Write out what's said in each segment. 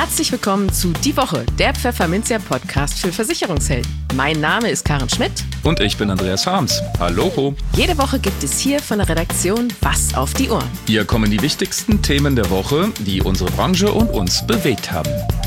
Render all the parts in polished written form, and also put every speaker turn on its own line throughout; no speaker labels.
Herzlich willkommen zu Die Woche, der Pfefferminzia-Podcast für Versicherungshelden. Mein Name ist Karen Schmidt.
Und ich bin Andreas Harms. Hallo.
Jede Woche gibt es hier von der Redaktion was auf die Ohren.
Hier kommen die wichtigsten Themen der Woche, die unsere Branche und uns bewegt haben.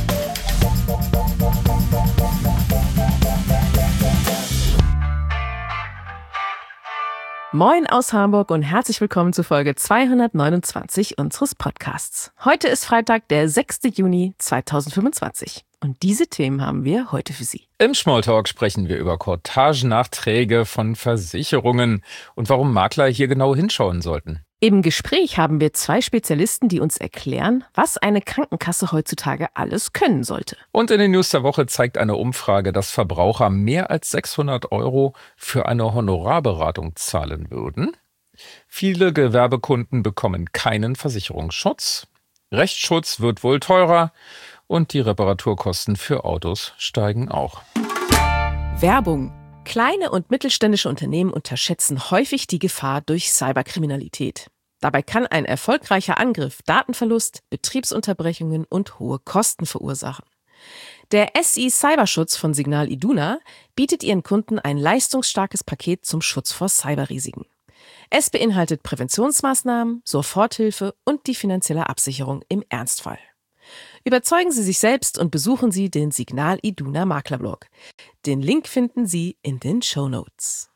Moin aus Hamburg und herzlich willkommen zu Folge 229 unseres Podcasts. Heute ist Freitag, der 6. Juni 2025 und diese Themen haben wir heute für Sie.
Im Smalltalk sprechen wir über Courtagenachträge von Versicherungen und warum Makler hier genau hinschauen sollten.
Im Gespräch haben wir zwei Spezialisten, die uns erklären, was eine Krankenkasse heutzutage alles können sollte.
Und in den News der Woche zeigt eine Umfrage, dass Verbraucher mehr als 600 € für eine Honorarberatung zahlen würden. Viele Gewerbekunden bekommen keinen Versicherungsschutz. Rechtsschutz wird wohl teurer und die Reparaturkosten für Autos steigen auch.
Werbung. Kleine und mittelständische Unternehmen unterschätzen häufig die Gefahr durch Cyberkriminalität. Dabei kann ein erfolgreicher Angriff Datenverlust, Betriebsunterbrechungen und hohe Kosten verursachen. Der SI Cyberschutz von Signal Iduna bietet ihren Kunden ein leistungsstarkes Paket zum Schutz vor Cyberrisiken. Es beinhaltet Präventionsmaßnahmen, Soforthilfe und die finanzielle Absicherung im Ernstfall. Überzeugen Sie sich selbst und besuchen Sie den Signal Iduna Maklerblog. Den Link finden Sie in den Shownotes.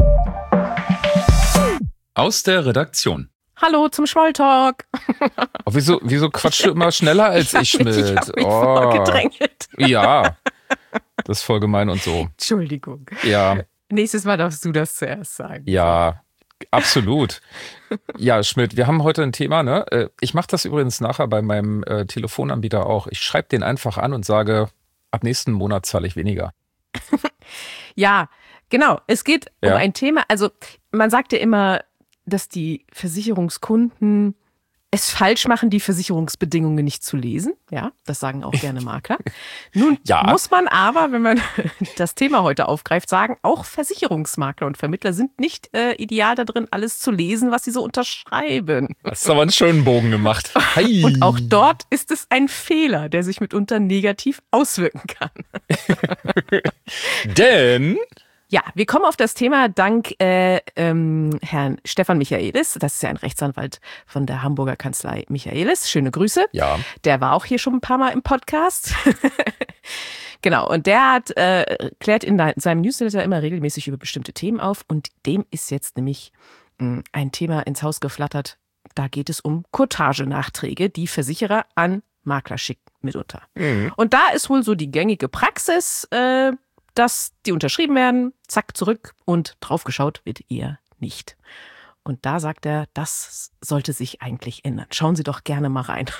Aus der Redaktion.
Hallo zum Smalltalk.
Oh, wieso quatschst du immer schneller als ich, Schmidt?
Ich habe mich vorgedrängelt.
Ja, das ist voll gemein und so.
Entschuldigung.
Ja.
Nächstes Mal darfst du das zuerst sagen.
Ja, absolut. Ja, Schmidt, wir haben heute ein Thema, ne? Ich mache das übrigens nachher bei meinem Telefonanbieter auch. Ich schreibe den einfach an und sage, ab nächsten Monat zahle ich weniger.
Ja, genau. Es geht um ein Thema, also man sagt ja immer, dass die Versicherungskunden es falsch machen, die Versicherungsbedingungen nicht zu lesen. Ja, das sagen auch gerne Makler. Nun muss man aber, wenn man das Thema heute aufgreift, sagen, auch Versicherungsmakler und Vermittler sind nicht ideal da drin, alles zu lesen, was sie so unterschreiben.
Hast du aber einen schönen Bogen gemacht. Hi.
Und auch dort ist es ein Fehler, der sich mitunter negativ auswirken kann.
Denn...
Ja, wir kommen auf das Thema dank Herrn Stefan Michaelis. Das ist ja ein Rechtsanwalt von der Hamburger Kanzlei Michaelis. Schöne Grüße.
Ja.
Der war auch hier schon ein paar Mal im Podcast. Genau, und der hat klärt in seinem Newsletter immer regelmäßig über bestimmte Themen auf. Und dem ist jetzt nämlich ein Thema ins Haus geflattert. Da geht es um Courtagenachträge, die Versicherer an Makler schicken mitunter. Mhm. Und da ist wohl so die gängige Praxis, dass die unterschrieben werden, zack, zurück und draufgeschaut wird eher nicht. Und da sagt er, das sollte sich eigentlich ändern. Schauen Sie doch gerne mal rein.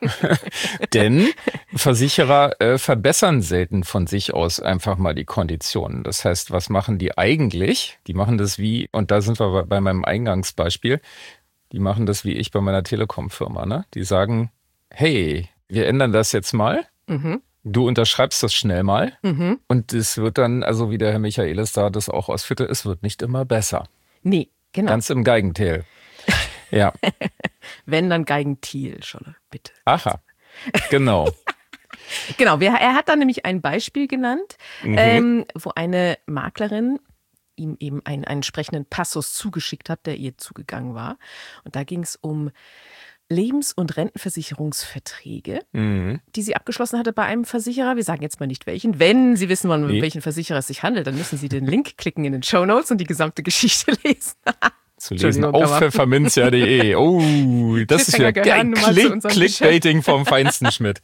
Denn Versicherer verbessern selten von sich aus einfach mal die Konditionen. Das heißt, was machen die eigentlich? Die machen das wie, und da sind wir bei meinem Eingangsbeispiel, die machen das wie ich bei meiner Telekom-Firma. Ne? Die sagen, hey, wir ändern das jetzt mal. Mhm. Du unterschreibst das schnell mal und es wird dann, also wie der Herr Michaelis da das auch ausführte, es wird nicht immer besser.
Nee, genau.
Ganz im Gegenteil. Ja.
Wenn, dann Geigentil, Scholle, bitte.
Aha, genau.
Genau, er hat da nämlich ein Beispiel genannt, wo eine Maklerin ihm eben einen entsprechenden Passus zugeschickt hat, der ihr zugegangen war. Und da ging es um Lebens- und Rentenversicherungsverträge, die sie abgeschlossen hatte bei einem Versicherer. Wir sagen jetzt mal nicht welchen. Wenn Sie wissen wollen, um welchen Versicherer es sich handelt, dann müssen Sie den Link klicken in den Shownotes und die gesamte Geschichte lesen.
Zu lesen auf pfefferminzia.de. Oh, das ist ja Clickbaiting vom feinsten, Schmidt.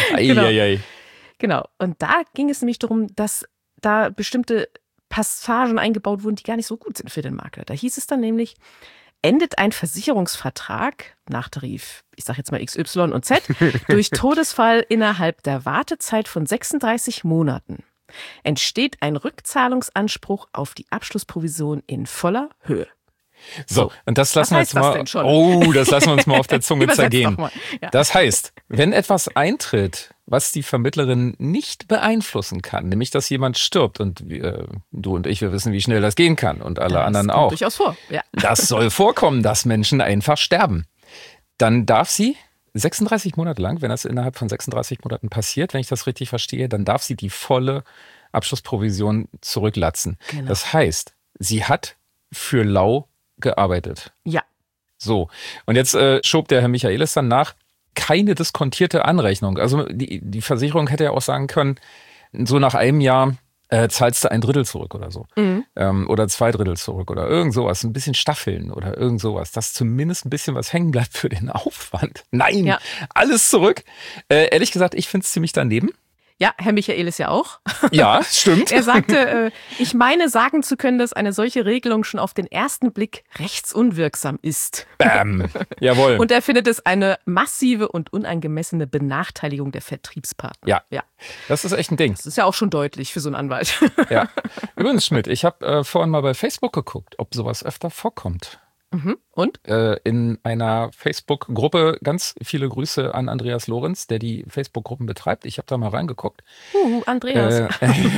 Genau. Und da ging es nämlich darum, dass da bestimmte Passagen eingebaut wurden, die gar nicht so gut sind für den Makler. Da hieß es dann nämlich, endet ein Versicherungsvertrag nach Tarif, ich sage jetzt mal X, Y und Z, durch Todesfall innerhalb der Wartezeit von 36 Monaten, entsteht ein Rückzahlungsanspruch auf die Abschlussprovision in voller Höhe.
So, und das lassen wir jetzt mal. Das lassen wir uns mal auf der Zunge zergehen. Ja. Das heißt, wenn etwas eintritt, was die Vermittlerin nicht beeinflussen kann, nämlich dass jemand stirbt und du und ich, wir wissen, wie schnell das gehen kann und alle anderen auch.
Das kommt durchaus vor. Ja.
Das soll vorkommen, dass Menschen einfach sterben. Dann darf sie 36 Monate lang, wenn das innerhalb von 36 Monaten passiert, wenn ich das richtig verstehe, dann darf sie die volle Abschlussprovision zurücklatzen.
Genau.
Das heißt, sie hat für lau gearbeitet.
Ja.
So, und jetzt schob der Herr Michaelis dann nach, keine diskontierte Anrechnung. Also die Versicherung hätte ja auch sagen können, so nach einem Jahr zahlst du 1/3 zurück oder so. Oder 2/3 zurück oder irgend sowas. Ein bisschen staffeln oder irgend sowas. Dass zumindest ein bisschen was hängen bleibt für den Aufwand. Nein, alles zurück. Ehrlich gesagt, ich finde es ziemlich daneben.
Ja, Herr Michaelis ja auch.
Ja, stimmt.
Er sagte, ich meine sagen zu können, dass eine solche Regelung schon auf den ersten Blick rechtsunwirksam ist.
Bam. Jawohl.
Und er findet es eine massive und unangemessene Benachteiligung der Vertriebspartner.
Ja. Das ist echt ein Ding.
Das ist ja auch schon deutlich für so einen Anwalt.
Ja. Übrigens, Schmidt, ich habe vorhin mal bei Facebook geguckt, ob sowas öfter vorkommt.
Und?
In einer Facebook-Gruppe, ganz viele Grüße an Andreas Lorenz, der die Facebook-Gruppen betreibt. Ich habe da mal reingeguckt.
Andreas.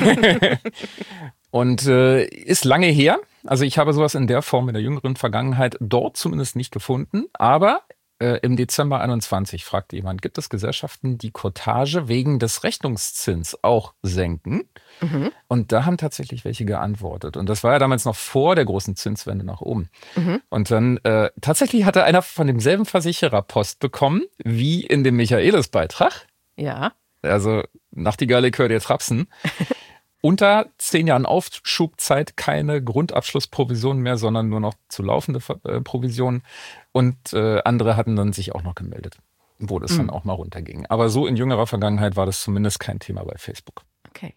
Und ist lange her. Also ich habe sowas in der Form in der jüngeren Vergangenheit dort zumindest nicht gefunden. Aber im Dezember 21 fragte jemand, gibt es Gesellschaften, die Cottage wegen des Rechnungszins auch senken? Und da haben tatsächlich welche geantwortet. Und das war ja damals noch vor der großen Zinswende nach oben. Und dann tatsächlich hatte einer von demselben Versicherer Post bekommen, wie in dem Michaelis-Beitrag.
Ja.
Also Nachtigall, ich höre dir trapsen. Unter 10 Jahren Aufschubzeit keine Grundabschlussprovision mehr, sondern nur noch zu laufende Provisionen. Und andere hatten dann sich auch noch gemeldet, wo das dann auch mal runterging. Aber so in jüngerer Vergangenheit war das zumindest kein Thema bei Facebook.
Okay.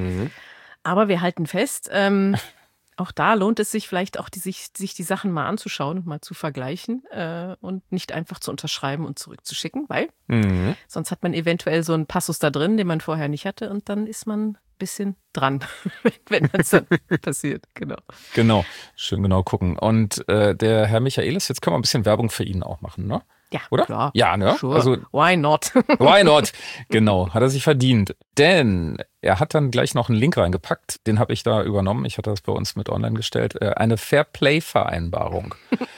Aber wir halten fest, auch da lohnt es sich vielleicht auch, sich die Sachen mal anzuschauen und mal zu vergleichen und nicht einfach zu unterschreiben und zurückzuschicken, weil sonst hat man eventuell so einen Passus da drin, den man vorher nicht hatte und dann ist man ein bisschen dran, wenn das dann passiert. Genau.
Schön genau gucken. Und der Herr Michaelis, jetzt können wir ein bisschen Werbung für ihn auch machen, ne?
Ja,
oder?
Klar.
Ja, ne?
Sure.
Also,
why not?
Why not? Genau, hat er sich verdient. Denn er hat dann gleich noch einen Link reingepackt, den habe ich da übernommen. Ich hatte das bei uns mit online gestellt. Eine Fair-Play-Vereinbarung.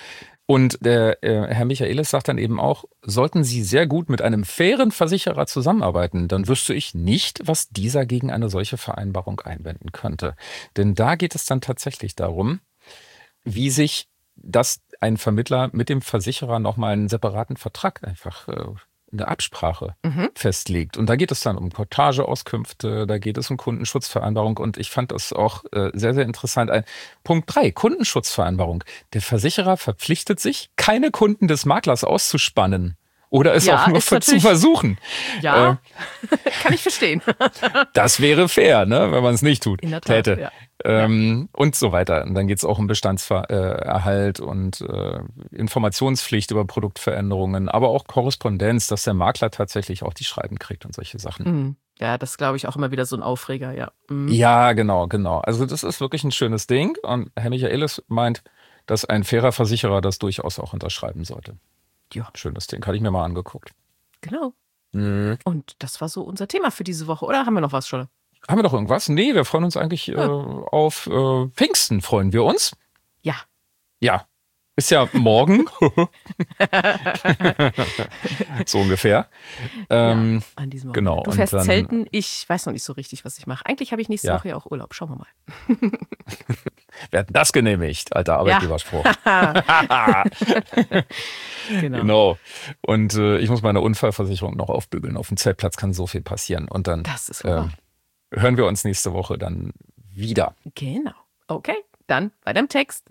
Und der Herr Michaelis sagt dann eben auch, sollten Sie sehr gut mit einem fairen Versicherer zusammenarbeiten, dann wüsste ich nicht, was dieser gegen eine solche Vereinbarung einwenden könnte. Denn da geht es dann tatsächlich darum, wie sich das ein Vermittler mit dem Versicherer nochmal einen separaten Vertrag einfach in der Absprache festlegt. Und da geht es dann um Cottage-Auskünfte, da geht es um Kundenschutzvereinbarung und ich fand das auch sehr, sehr interessant. Punkt 3, Kundenschutzvereinbarung. Der Versicherer verpflichtet sich, keine Kunden des Maklers auszuspannen. Oder es auch nur zu versuchen.
Ja, kann ich verstehen.
Das wäre fair, ne, wenn man es nicht tut.
In der Tat,
täte.
Ja.
Und so weiter. Und dann geht es auch um Bestandserhalt und Informationspflicht über Produktveränderungen, aber auch Korrespondenz, dass der Makler tatsächlich auch die Schreiben kriegt und solche Sachen.
Ja, das glaube ich auch immer wieder so ein Aufreger, ja.
Ja, genau. Also das ist wirklich ein schönes Ding. Und Herr Michaelis meint, dass ein fairer Versicherer das durchaus auch unterschreiben sollte.
Ja.
Schönes Ding, hatte ich mir mal angeguckt.
Genau. Und das war so unser Thema für diese Woche. Oder haben wir noch was schon?
Haben wir noch irgendwas? Nee, wir freuen uns eigentlich auf Pfingsten, freuen wir uns.
Ja.
Ja, ist ja morgen. So ungefähr.
An diesem Wochenende.
Genau.
Du fährst zelten, ich weiß noch nicht so richtig, was ich mache. Eigentlich habe ich nächste Woche ja auch Urlaub. Schauen wir mal.
Wer hat das genehmigt? Alter Arbeitgeberspruch. Genau. Und ich muss meine Unfallversicherung noch aufbügeln. Auf dem Zeltplatz kann so viel passieren. Und dann
das ist
hören wir uns nächste Woche dann wieder.
Genau. Okay, dann weiter im Text.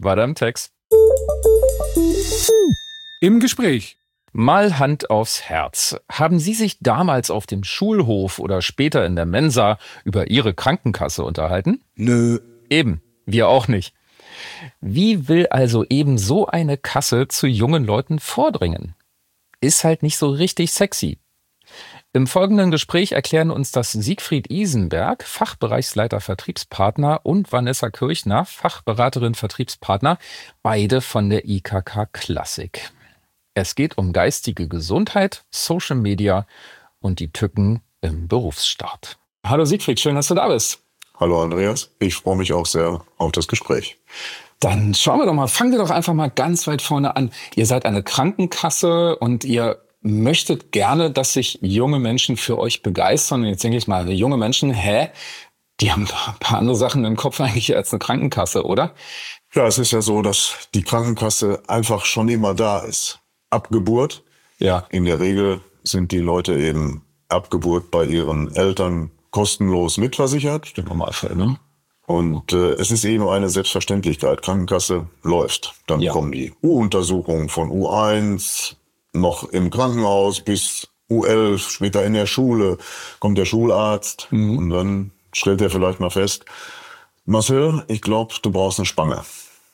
Im Gespräch.
Mal Hand aufs Herz. Haben Sie sich damals auf dem Schulhof oder später in der Mensa über Ihre Krankenkasse unterhalten?
Nö.
Eben, wir auch nicht. Wie will also eben so eine Kasse zu jungen Leuten vordringen? Ist halt nicht so richtig sexy. Im folgenden Gespräch erklären uns das Siegfried Isenberg, Fachbereichsleiter Vertriebspartner, und Vanessa Kirchner, Fachberaterin Vertriebspartner, beide von der IKK Klassik. Es geht um geistige Gesundheit, Social Media und die Tücken im Berufsstart. Hallo Siegfried, schön, dass du da bist.
Hallo Andreas, ich freue mich auch sehr auf das Gespräch.
Dann schauen wir doch mal, fangen wir doch einfach mal ganz weit vorne an. Ihr seid eine Krankenkasse und ihr möchtet gerne, dass sich junge Menschen für euch begeistern. Und jetzt denke ich mal, junge Menschen, die haben ein paar andere Sachen im Kopf eigentlich als eine Krankenkasse, oder?
Ja, es ist ja so, dass die Krankenkasse einfach schon immer da ist. Ab Geburt.
Ja.
In der Regel sind die Leute eben ab Geburt bei ihren Eltern kostenlos mitversichert.
Der Normalfall, ne?
Und es ist eben eine Selbstverständlichkeit. Krankenkasse läuft. Dann kommen die U-Untersuchungen von U1 noch im Krankenhaus bis U11, später in der Schule, kommt der Schularzt und dann stellt er vielleicht mal fest, Marcel, ich glaube, du brauchst eine Spange.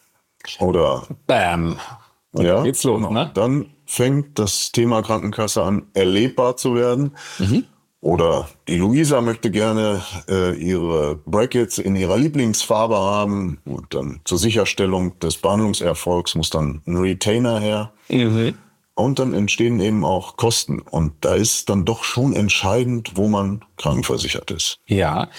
Oder
Bam. Und
ja,
dann geht's los, ne?
Dann fängt das Thema Krankenkasse an, erlebbar zu werden. Oder die Luisa möchte gerne ihre Brackets in ihrer Lieblingsfarbe haben. Und dann zur Sicherstellung des Behandlungserfolgs muss dann ein Retainer her. Und dann entstehen eben auch Kosten. Und da ist dann doch schon entscheidend, wo man krankenversichert ist.
Ja.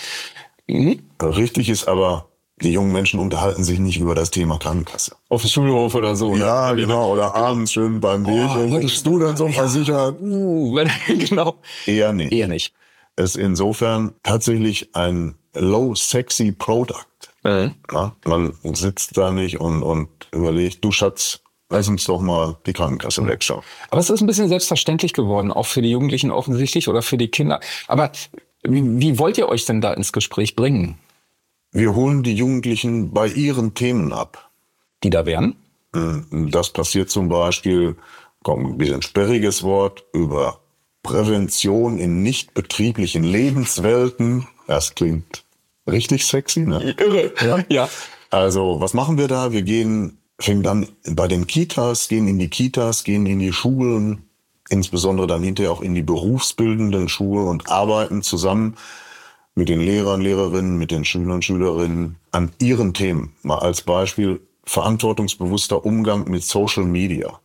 Richtig ist aber, die jungen Menschen unterhalten sich nicht über das Thema Krankenkasse.
Auf dem Schulhof oder so.
Ja, genau. Oder abends schön beim Bierchen. Bist du dann so versichert?
Genau.
Eher nicht.
Eher nicht.
Es ist insofern tatsächlich ein low-sexy Product. Ja, man sitzt da nicht und überlegt, du Schatz, lass uns doch mal die Krankenkasse wegschauen.
Aber es ist ein bisschen selbstverständlich geworden, auch für die Jugendlichen offensichtlich oder für die Kinder. Aber wie wollt ihr euch denn da ins Gespräch bringen?
Wir holen die Jugendlichen bei ihren Themen ab.
Die da wären?
Das passiert zum Beispiel, kommt ein bisschen sperriges Wort, über Prävention in nicht-betrieblichen Lebenswelten. Das klingt richtig sexy, ne?
Irre. Ja.
Also, was machen wir da? Wir fängt an bei den Kitas, gehen in die Schulen, insbesondere dann hinterher auch in die berufsbildenden Schulen und arbeiten zusammen mit den Lehrern, Lehrerinnen, mit den Schülern, Schülerinnen an ihren Themen. Mal als Beispiel verantwortungsbewusster Umgang mit Social Media.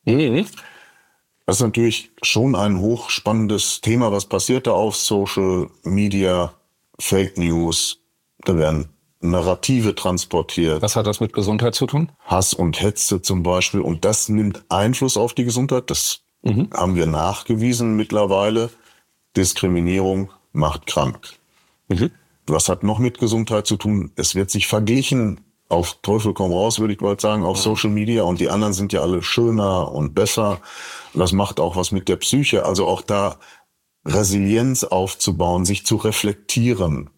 Das ist natürlich schon ein hochspannendes Thema. Was passiert da auf Social Media? Fake News, da werden Narrative transportiert.
Was hat das mit Gesundheit zu tun?
Hass und Hetze zum Beispiel. Und das nimmt Einfluss auf die Gesundheit. Das haben wir nachgewiesen mittlerweile. Diskriminierung macht krank. Was hat noch mit Gesundheit zu tun? Es wird sich verglichen, auf Teufel komm raus, würde ich bald sagen, auf Social Media. Und die anderen sind ja alle schöner und besser. Das macht auch was mit der Psyche. Also auch da Resilienz aufzubauen, sich zu reflektieren,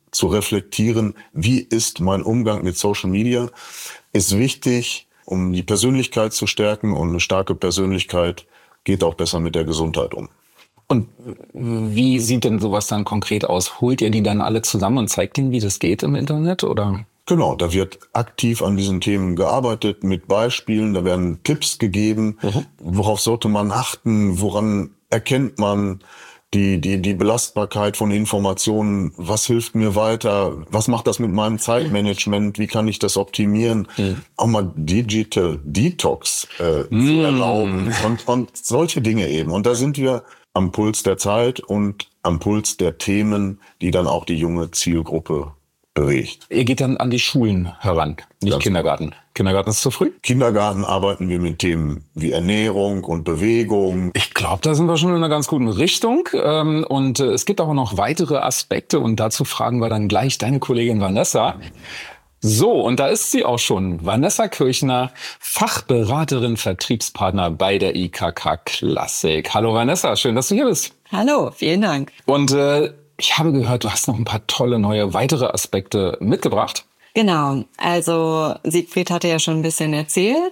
wie ist mein Umgang mit Social Media, ist wichtig, um die Persönlichkeit zu stärken. Und eine starke Persönlichkeit geht auch besser mit der Gesundheit um.
Und wie sieht denn sowas dann konkret aus? Holt ihr die dann alle zusammen und zeigt ihnen, wie das geht im Internet, oder?
Genau, da wird aktiv an diesen Themen gearbeitet mit Beispielen, da werden Tipps gegeben, worauf sollte man achten, woran erkennt man die Belastbarkeit von Informationen, was hilft mir weiter, was macht das mit meinem Zeitmanagement, wie kann ich das optimieren, auch mal Digital Detox zu erlauben und solche Dinge eben. Und da sind wir am Puls der Zeit und am Puls der Themen, die dann auch die junge Zielgruppe bewegt.
Ihr geht dann an die Schulen heran, nicht
Ganz
Kindergarten. Kindergarten ist zu früh?
Kindergarten arbeiten wir mit Themen wie Ernährung und Bewegung.
Ich glaube, da sind wir schon in einer ganz guten Richtung. Und es gibt aber noch weitere Aspekte und dazu fragen wir dann gleich deine Kollegin Vanessa. So, und da ist sie auch schon. Vanessa Kirchner, Fachberaterin, Vertriebspartner bei der IKK Klassik. Hallo Vanessa, schön, dass du hier bist.
Hallo, vielen Dank.
Und ich habe gehört, du hast noch ein paar tolle neue weitere Aspekte mitgebracht.
Genau, also Siegfried hatte ja schon ein bisschen erzählt,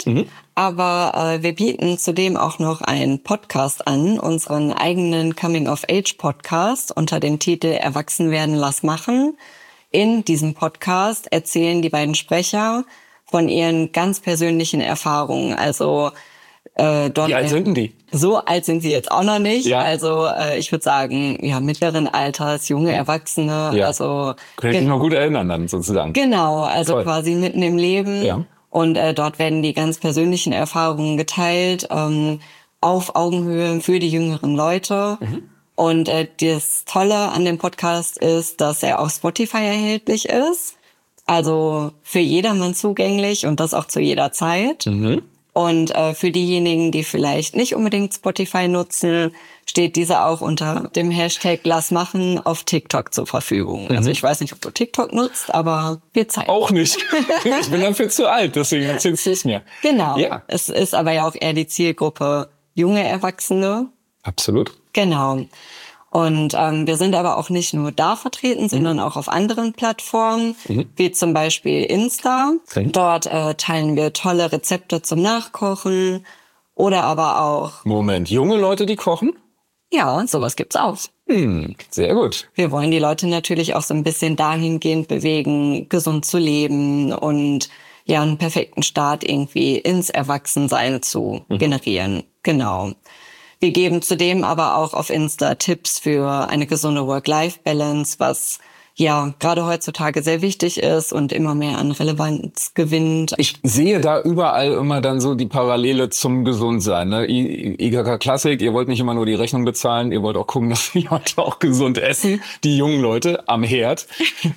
aber wir bieten zudem auch noch einen Podcast an, unseren eigenen Coming-of-Age-Podcast unter dem Titel Erwachsen werden, lass machen. In diesem Podcast erzählen die beiden Sprecher von ihren ganz persönlichen Erfahrungen. Also dort.
Wie alt sind denn die?
So alt sind sie jetzt auch noch nicht.
Ja.
Also ich würde sagen, ja, mittleren Alters, junge Erwachsene.
Ja.
Also
Kann ich mich noch gut erinnern dann sozusagen.
genau, also
Toll.
quasi mitten im Leben.
Ja.
Und dort werden die ganz persönlichen Erfahrungen geteilt, auf Augenhöhe für die jüngeren Leute. Und das Tolle an dem Podcast ist, dass er auf Spotify erhältlich ist. Also für jedermann zugänglich und das auch zu jeder Zeit. Und für diejenigen, die vielleicht nicht unbedingt Spotify nutzen, steht diese auch unter dem Hashtag Lass machen auf TikTok zur Verfügung. Also ich weiß nicht, ob du TikTok nutzt, aber wir zeigen.
Auch nicht. Ich bin dafür zu alt, deswegen erzählst du es mir.
Genau.
Ja.
Es ist aber ja auch eher die Zielgruppe junge Erwachsene.
Absolut.
Genau. Und wir sind aber auch nicht nur da vertreten, sondern auch auf anderen Plattformen, wie zum Beispiel Insta.
Okay.
Dort teilen wir tolle Rezepte zum Nachkochen oder aber auch,
Moment, junge Leute, die kochen?
ja, sowas gibt's auch.
Sehr gut.
Wir wollen die Leute natürlich auch so ein bisschen dahingehend bewegen, gesund zu leben und ja, einen perfekten Start irgendwie ins Erwachsensein zu generieren. Genau. Wir geben zudem aber auch auf Insta Tipps für eine gesunde Work-Life-Balance, was ja gerade heutzutage sehr wichtig ist und immer mehr an Relevanz gewinnt.
Ich sehe da überall immer dann so die Parallele zum Gesundsein. Ne? IGK Klassik, ihr wollt nicht immer nur die Rechnung bezahlen, ihr wollt auch gucken, dass die Leute auch gesund essen, die jungen Leute am Herd.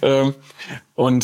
Und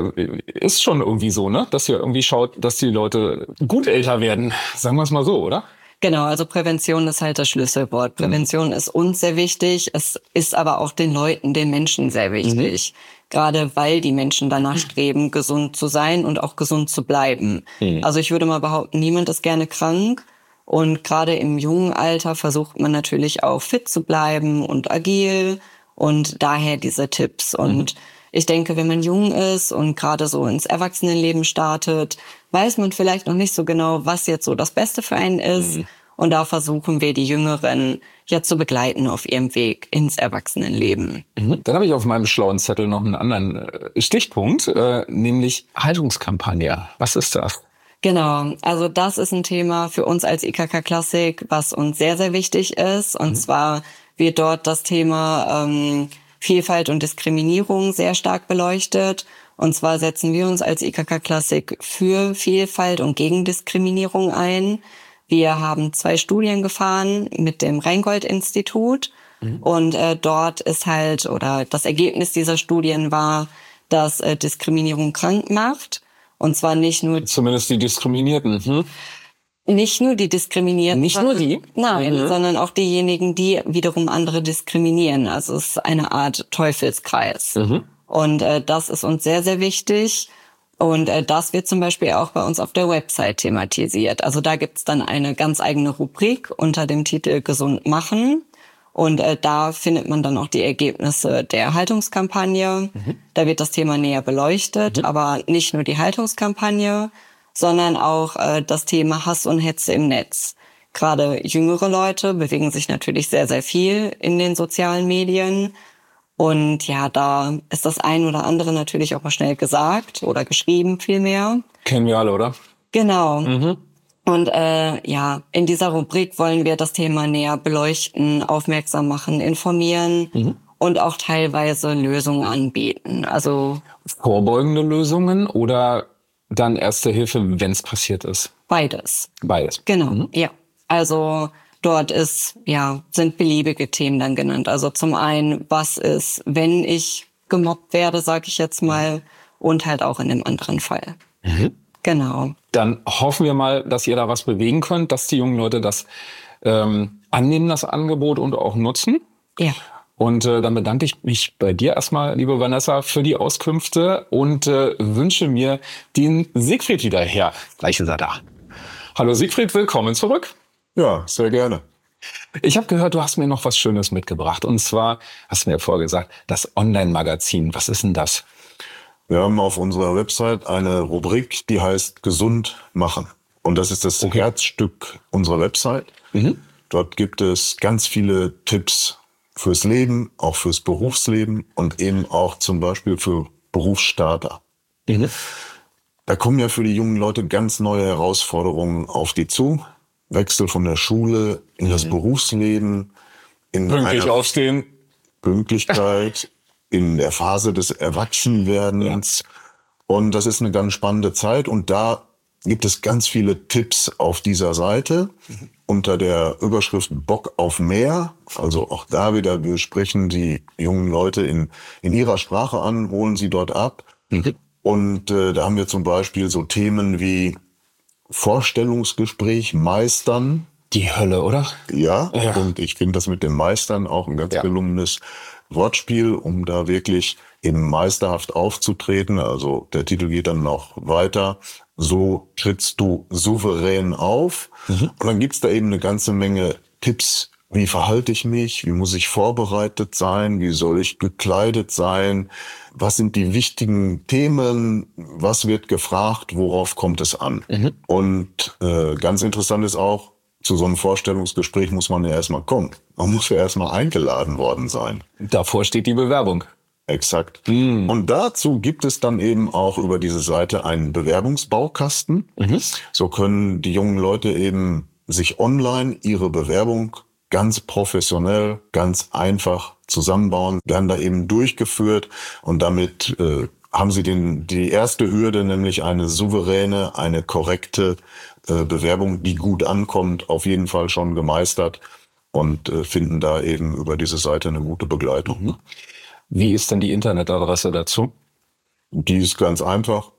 ist schon irgendwie so, ne, dass ihr irgendwie schaut, dass die Leute gut älter werden. Sagen wir es mal so, oder?
Genau, also Prävention ist halt das Schlüsselwort. Prävention ist uns sehr wichtig, es ist aber auch den Leuten, den Menschen sehr wichtig. Gerade weil die Menschen danach streben, gesund zu sein und auch gesund zu bleiben. Also ich würde mal behaupten, niemand ist gerne krank. Und gerade im jungen Alter versucht man natürlich auch fit zu bleiben und agil. Und daher diese Tipps. Und ich denke, wenn man jung ist und gerade so ins Erwachsenenleben startet, weiß man vielleicht noch nicht so genau, was jetzt so das Beste für einen ist. Und da versuchen wir, die Jüngeren ja zu begleiten auf ihrem Weg ins Erwachsenenleben.
Dann habe ich auf meinem schlauen Zettel noch einen anderen Stichpunkt, nämlich Haltungskampagne. Was ist das?
Genau, also das ist ein Thema für uns als IKK Klassik, was uns sehr, sehr wichtig ist. Und zwar wird dort das Thema Vielfalt und Diskriminierung sehr stark beleuchtet. Und zwar setzen wir uns als IKK Klassik für Vielfalt und gegen Diskriminierung ein. Wir haben 2 Studien gefahren mit dem Rheingold-Institut. Und dort ist halt, oder das Ergebnis dieser Studien war, dass Diskriminierung krank macht. Und zwar nicht nur...
Zumindest die Diskriminierten.
Nicht nur die Diskriminierten.
Nicht nur die?
Nein, sondern auch diejenigen, die wiederum andere diskriminieren. Also es ist eine Art Teufelskreis. Und das ist uns sehr, sehr wichtig. Und das wird zum Beispiel auch bei uns auf der Website thematisiert. Also da gibt's dann eine ganz eigene Rubrik unter dem Titel Gesund machen. Und da findet man dann auch die Ergebnisse der Haltungskampagne. Da wird das Thema näher beleuchtet, aber nicht nur die Haltungskampagne, sondern auch das Thema Hass und Hetze im Netz. Gerade jüngere Leute bewegen sich natürlich sehr, sehr viel in den sozialen Medien. Und ja, da ist das ein oder andere natürlich auch mal schnell gesagt oder geschrieben vielmehr.
Kennen wir alle, oder?
Genau. Und ja, in dieser Rubrik wollen wir das Thema näher beleuchten, aufmerksam machen, informieren und auch teilweise Lösungen anbieten. Also
Vorbeugende Lösungen oder dann Erste Hilfe, wenn es passiert ist?
beides.
Beides.
Genau, ja. Also dort sind beliebige Themen dann genannt. Also zum einen, was ist, wenn ich gemobbt werde, sage ich jetzt mal, und halt auch in dem anderen Fall. Genau.
Dann hoffen wir mal, dass ihr da was bewegen könnt, dass die jungen Leute das annehmen, das Angebot, und auch nutzen.
Ja.
Und dann bedanke ich mich bei dir erstmal, liebe Vanessa, für die Auskünfte und wünsche mir den Siegfried wieder her. Gleich ist er da. Hallo Siegfried, willkommen zurück.
Ja, sehr gerne.
Ich habe gehört, du hast mir noch was Schönes mitgebracht. Und zwar, hast du mir ja vorher gesagt, das Online-Magazin. Was ist denn das?
Wir haben auf unserer Website eine Rubrik, die heißt Gesund machen. Und das ist das Herzstück unserer Website. Dort gibt es ganz viele Tipps fürs Leben, auch fürs Berufsleben und eben auch zum Beispiel für Berufsstarter. Da kommen ja für die jungen Leute ganz neue Herausforderungen auf die zu. Wechsel von der Schule in das Berufsleben, in
Pünktlich aufstehen.
Pünktlichkeit, in der Phase des Erwachsenwerdens. Und das ist eine ganz spannende Zeit. Und da gibt es ganz viele Tipps auf dieser Seite unter der Überschrift Bock auf mehr. Also auch da wieder, wir sprechen die jungen Leute in ihrer Sprache an, holen sie dort ab. Und da haben wir zum Beispiel so Themen wie Vorstellungsgespräch meistern.
Die Hölle, oder?
Ja, und ich finde das mit dem Meistern auch ein ganz gelungenes Wortspiel, um da wirklich eben meisterhaft aufzutreten. Also der Titel geht dann noch weiter. So trittst du souverän auf. Und dann gibt's da eben eine ganze Menge Tipps. Wie verhalte ich mich? Wie muss ich vorbereitet sein? Wie soll ich gekleidet sein? Was sind die wichtigen Themen? Was wird gefragt? Worauf kommt es an? Und ganz interessant ist auch, zu so einem Vorstellungsgespräch muss man ja erstmal kommen. Man muss ja erstmal eingeladen worden sein.
Davor steht die Bewerbung.
Exakt. Und dazu gibt es dann eben auch über diese Seite einen Bewerbungsbaukasten. So können die jungen Leute eben sich online ihre Bewerbung ganz professionell, ganz einfach zusammenbauen, werden da eben durchgeführt und damit haben sie die erste Hürde, nämlich eine souveräne, eine korrekte Bewerbung, die gut ankommt, auf jeden Fall schon gemeistert und finden da eben über diese Seite eine gute Begleitung.
Wie ist denn die Internetadresse dazu?
Die ist ganz einfach,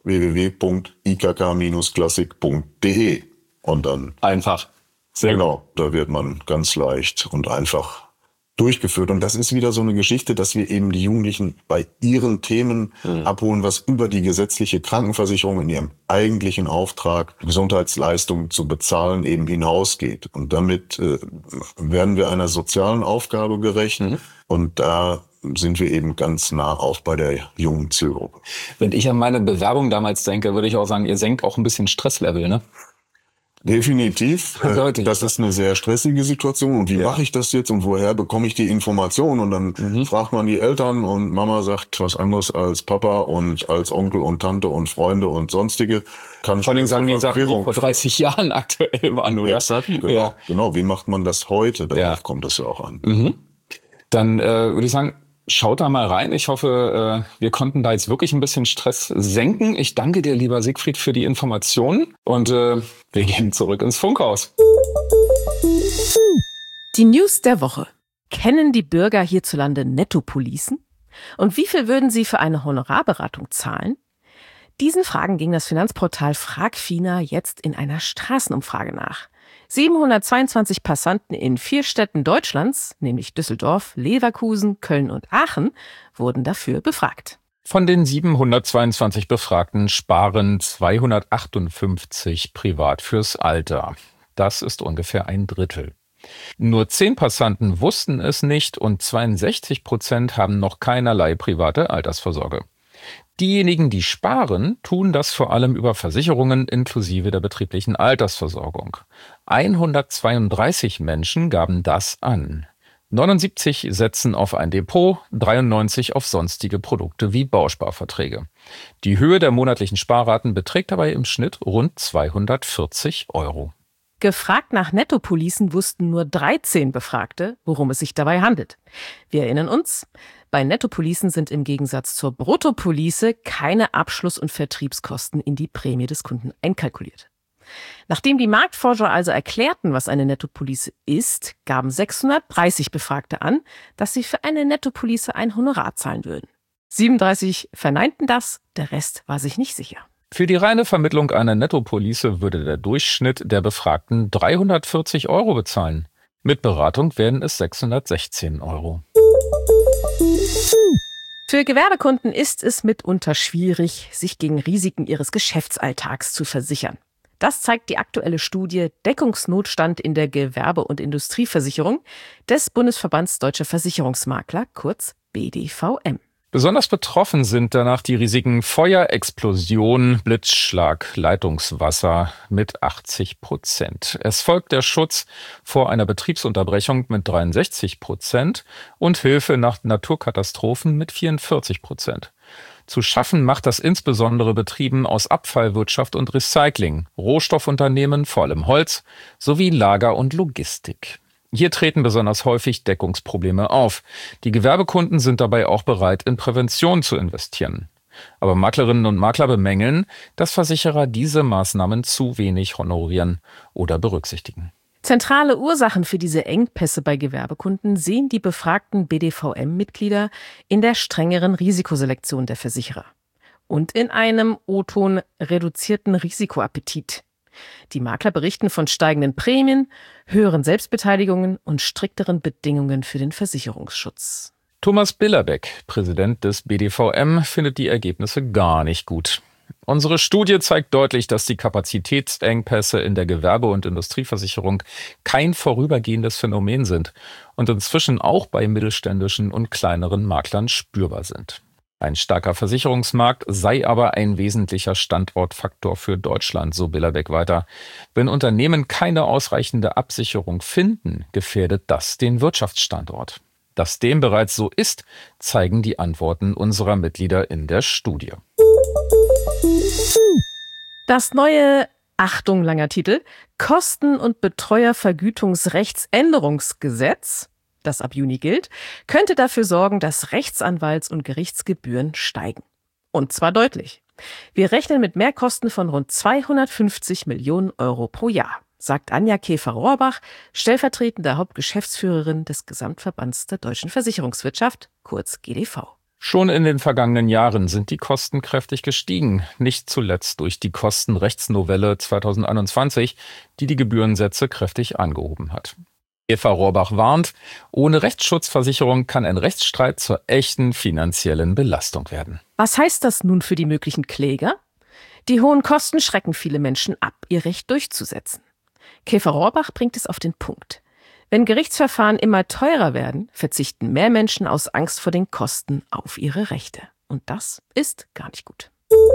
www.ikk-klassik.de und dann
Einfach. Sehr
genau, da wird man ganz leicht und einfach durchgeführt. Und das ist wieder so eine Geschichte, dass wir eben die Jugendlichen bei ihren Themen abholen, was über die gesetzliche Krankenversicherung in ihrem eigentlichen Auftrag, Gesundheitsleistungen zu bezahlen, eben hinausgeht. Und damit werden wir einer sozialen Aufgabe gerecht. Und da sind wir eben ganz nah auch bei der jungen Zielgruppe.
Wenn ich an meine Bewerbung damals denke, würde ich auch sagen, ihr senkt auch ein bisschen Stresslevel, ne?
Definitiv. Das ist eine sehr stressige Situation. Und wie mache ich das jetzt und woher bekomme ich die Information? Und dann fragt man die Eltern und Mama sagt was anderes als Papa und als Onkel und Tante und Freunde und sonstige.
Vor allem sagen die Sachen, die vor 30 Jahren aktuell waren, oder?
Genau. Wie macht man das heute? Darauf kommt es ja auch an.
Dann würde ich sagen, schaut da mal rein. Ich hoffe, wir konnten da jetzt wirklich ein bisschen Stress senken. Ich danke dir, lieber Siegfried, für die Informationen und wir gehen zurück ins Funkhaus.
Die News der Woche. Kennen die Bürger hierzulande Nettopolicen? Und wie viel würden sie für eine Honorarberatung zahlen? Diesen Fragen ging das Finanzportal Fragfina jetzt in einer Straßenumfrage nach. 722 Passanten in 4 Städten Deutschlands, nämlich Düsseldorf, Leverkusen, Köln und Aachen, wurden dafür befragt.
Von den 722 Befragten sparen 258 privat fürs Alter. Das ist ungefähr ein Drittel. Nur 10 Passanten wussten es nicht und 62% haben noch keinerlei private Altersvorsorge. Diejenigen, die sparen, tun das vor allem über Versicherungen inklusive der betrieblichen Altersversorgung. 132 Menschen gaben das an. 79 setzen auf ein Depot, 93 auf sonstige Produkte wie Bausparverträge. Die Höhe der monatlichen Sparraten beträgt dabei im Schnitt rund 240 €.
Gefragt nach Nettopolicen wussten nur 13 Befragte, worum es sich dabei handelt. Wir erinnern uns, bei Nettopolicen sind im Gegensatz zur Bruttopolice keine Abschluss- und Vertriebskosten in die Prämie des Kunden einkalkuliert. Nachdem die Marktforscher also erklärten, was eine Nettopolice ist, gaben 630 Befragte an, dass sie für eine Nettopolice ein Honorar zahlen würden. 37 verneinten das, der Rest war sich nicht sicher.
Für die reine Vermittlung einer Nettopolice würde der Durchschnitt der Befragten 340 € bezahlen. Mit Beratung werden es 616 €.
Für Gewerbekunden ist es mitunter schwierig, sich gegen Risiken ihres Geschäftsalltags zu versichern. Das zeigt die aktuelle Studie Deckungsnotstand in der Gewerbe- und Industrieversicherung des Bundesverbands Deutscher Versicherungsmakler, kurz BDVM.
Besonders betroffen sind danach die Risiken Feuer, Explosion, Blitzschlag, Leitungswasser mit 80%. Es folgt der Schutz vor einer Betriebsunterbrechung mit 63% und Hilfe nach Naturkatastrophen mit 44%. Zu schaffen macht das insbesondere Betrieben aus Abfallwirtschaft und Recycling, Rohstoffunternehmen, vor allem Holz, sowie Lager und Logistik. Hier treten besonders häufig Deckungsprobleme auf. Die Gewerbekunden sind dabei auch bereit, in Prävention zu investieren. Aber Maklerinnen und Makler bemängeln, dass Versicherer diese Maßnahmen zu wenig honorieren oder berücksichtigen.
Zentrale Ursachen für diese Engpässe bei Gewerbekunden sehen die befragten BDVM-Mitglieder in der strengeren Risikoselektion der Versicherer und in einem O-Ton reduzierten Risikoappetit. Die Makler berichten von steigenden Prämien, höheren Selbstbeteiligungen und strikteren Bedingungen für den Versicherungsschutz.
Thomas Billerbeck, Präsident des BDVM, findet die Ergebnisse gar nicht gut. Unsere Studie zeigt deutlich, dass die Kapazitätsengpässe in der Gewerbe- und Industrieversicherung kein vorübergehendes Phänomen sind und inzwischen auch bei mittelständischen und kleineren Maklern spürbar sind. Ein starker Versicherungsmarkt sei aber ein wesentlicher Standortfaktor für Deutschland, so Billerbeck weiter. Wenn Unternehmen keine ausreichende Absicherung finden, gefährdet das den Wirtschaftsstandort. Dass dem bereits so ist, zeigen die Antworten unserer Mitglieder in der Studie.
Das neue, Achtung, langer Titel, Kosten- und Betreuervergütungsrechtsänderungsgesetz, das ab Juni gilt, könnte dafür sorgen, dass Rechtsanwalts- und Gerichtsgebühren steigen. Und zwar deutlich. Wir rechnen mit Mehrkosten von rund 250 Millionen Euro pro Jahr, sagt Anja Käfer-Rohrbach, stellvertretende Hauptgeschäftsführerin des Gesamtverbands der deutschen Versicherungswirtschaft, kurz GDV.
Schon in den vergangenen Jahren sind die Kosten kräftig gestiegen, nicht zuletzt durch die Kostenrechtsnovelle 2021, die die Gebührensätze kräftig angehoben hat. Eva Rohrbach warnt, ohne Rechtsschutzversicherung kann ein Rechtsstreit zur echten finanziellen Belastung werden.
Was heißt das nun für die möglichen Kläger? Die hohen Kosten schrecken viele Menschen ab, ihr Recht durchzusetzen. Käfer-Rohrbach bringt es auf den Punkt. Wenn Gerichtsverfahren immer teurer werden, verzichten mehr Menschen aus Angst vor den Kosten auf ihre Rechte. Und das ist gar nicht gut.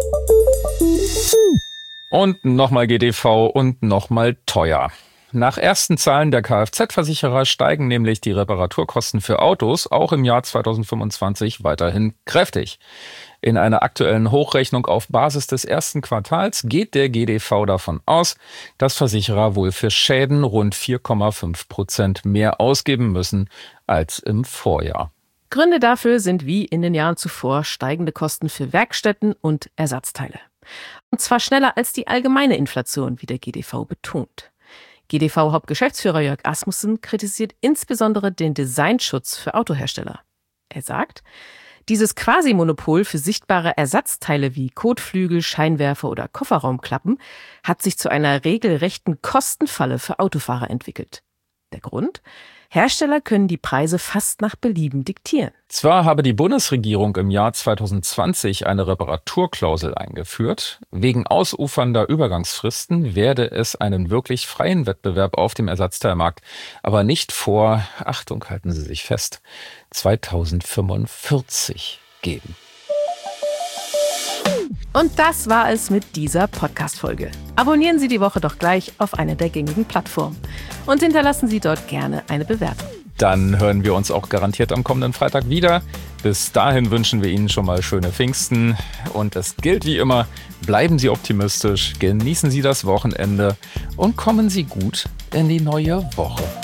Und nochmal GDV und nochmal teuer. Nach ersten Zahlen der Kfz-Versicherer steigen nämlich die Reparaturkosten für Autos auch im Jahr 2025 weiterhin kräftig. In einer aktuellen Hochrechnung auf Basis des ersten Quartals geht der GDV davon aus, dass Versicherer wohl für Schäden rund 4,5% mehr ausgeben müssen als im Vorjahr.
Gründe dafür sind wie in den Jahren zuvor steigende Kosten für Werkstätten und Ersatzteile. Und zwar schneller als die allgemeine Inflation, wie der GDV betont. GDV-Hauptgeschäftsführer Jörg Asmussen kritisiert insbesondere den Designschutz für Autohersteller. Er sagt, dieses Quasi-Monopol für sichtbare Ersatzteile wie Kotflügel, Scheinwerfer oder Kofferraumklappen hat sich zu einer regelrechten Kostenfalle für Autofahrer entwickelt. Der Grund? Hersteller können die Preise fast nach Belieben diktieren.
Zwar habe die Bundesregierung im Jahr 2020 eine Reparaturklausel eingeführt, wegen ausufernder Übergangsfristen werde es einen wirklich freien Wettbewerb auf dem Ersatzteilmarkt, aber nicht vor, Achtung, halten Sie sich fest, 2045 geben.
Und das war es mit dieser Podcast-Folge. Abonnieren Sie die Woche doch gleich auf einer der gängigen Plattformen und hinterlassen Sie dort gerne eine Bewertung.
Dann hören wir uns auch garantiert am kommenden Freitag wieder. Bis dahin wünschen wir Ihnen schon mal schöne Pfingsten. Und es gilt wie immer, bleiben Sie optimistisch, genießen Sie das Wochenende und kommen Sie gut in die neue Woche.